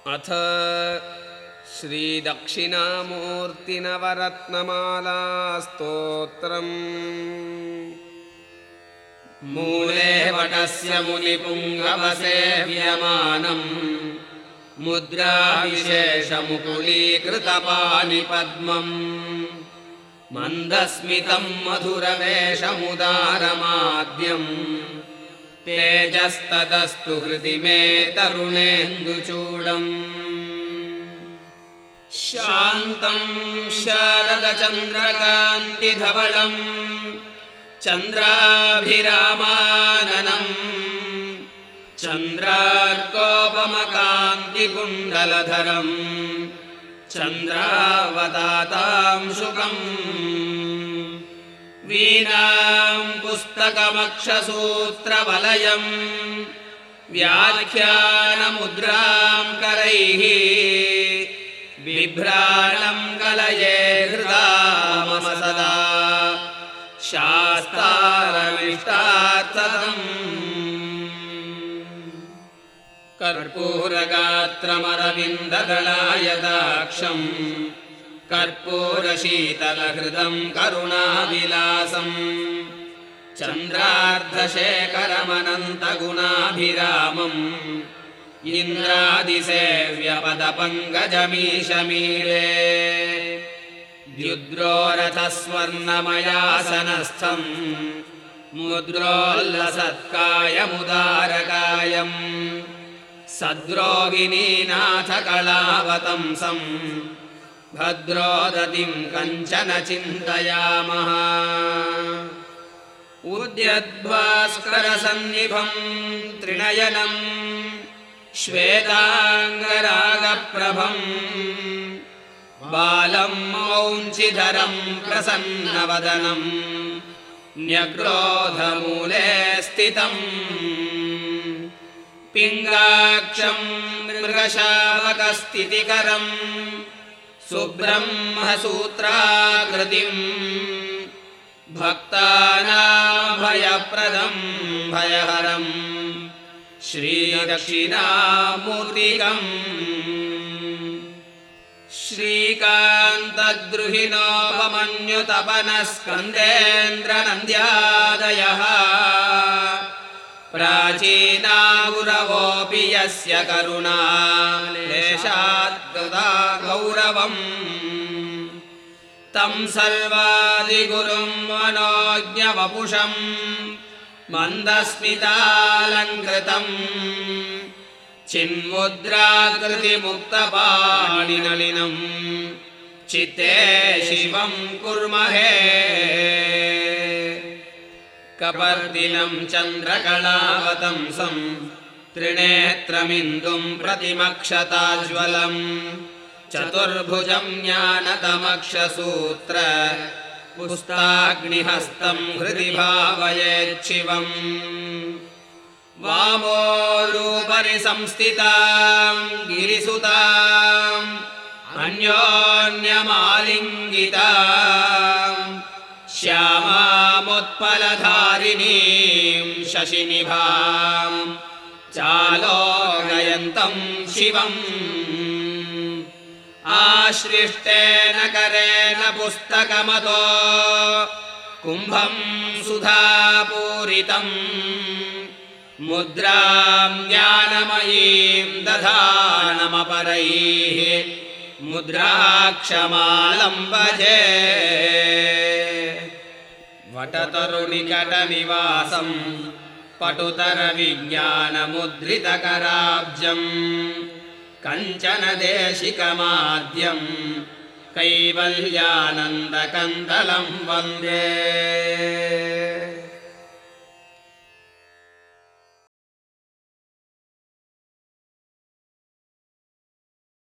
अथ श्रीदक्षिणामूर्तिनवरत्नमाला स्तोत्रम्। मूले वटस्य मुनिपुङ्गवसेव्यमानम् मुद्राविशेषमुकुलीकृतपाणिपद्मम् मन्दस्मितं मधुरवेशमुदारमाद्यम् तेजस्तदस्तु हृदि मे तरुणेन्दुचूडम्। शान्तं शारदचन्द्रकान्तिधवलम् चन्द्राभिरामाननम् चन्द्रार्कोपमकान्तिकुण्डलधरम् चन्द्रावतातांशुकम्। वीणां पुस्तकमक्षसूत्रवलयम् व्याख्यानमुद्रां करैः बिभ्राणं कलये हृदा मम सदा शास्तारमिष्टार्थदम्। कर्पूरगात्रमरविन्ददलायदाक्षम् कर्पूरशीतलहृदं करुणाविलासम् चन्द्रार्धशेखरमनन्तगुणाभिरामम् इन्द्रादिसेव्यपदपङ्कजमीशमीरे। द्युद्रोरथस्वर्णमयासनस्थम् मुद्रोल्लसत्कायमुदारकायम् सद्रोगिणीनाथकलावतंसम् भद्रोदतिं कञ्चन चिन्तयामः। उद्यद्भास्करसन्निभं त्रिनयनं श्वेताङ्गरागप्रभं बालं मौञ्चिधरं प्रसन्नवदनं न्यग्रोधमूले स्थितम्। पिङ्गाक्षं मृगशावकस्थितिकरं सुब्रह्मसूत्राकृतिम् भक्तानां भयहरं श्रीदक्षिणामूर्तिकम्। श्रीकान्तद्रुहिणोपमन्युतपनस्कन्देन्द्रनन्द्यादयः प्राचीना गुरवोऽपि यस्य करुणा लेशाद्गता गौरवम्। तं सर्वादिगुरुं मनोज्ञवपुषं मन्दस्मितालङ्कृतम् चिन्मुद्राकृतिमुक्तपाणिनलिनं चित्ते शिवं कुर्महे। कपर्दिनं चन्द्रकलावतंसं त्रिनेत्रमिन्दुं प्रतिमक्षताज्वलम् चतुर्भुजं ज्ञानतमक्षसूत्र पुस्ताग्निहस्तं हृदि भावयेच्छिवम्। वामोरुपरि संस्थितां गिरिसुतां अन्योन्यमालिङ्गितां श्यामामुत्पलधारिणीं शशिनिभां चालोकयन्तं शिवम्। आश्लिष्टेन करेण पुस्तकमतो कुम्भं सुधापूरितम् मुद्रां ज्ञानमयीं दधानमपरैः मुद्राक्षमालं भजे। वटतरुनिकटनिवासं पटुतरविज्ञानमुद्रितकराब्जम् कञ्चन देशिकमाद्यं कैवल्यानन्दकन्दलं वन्दे।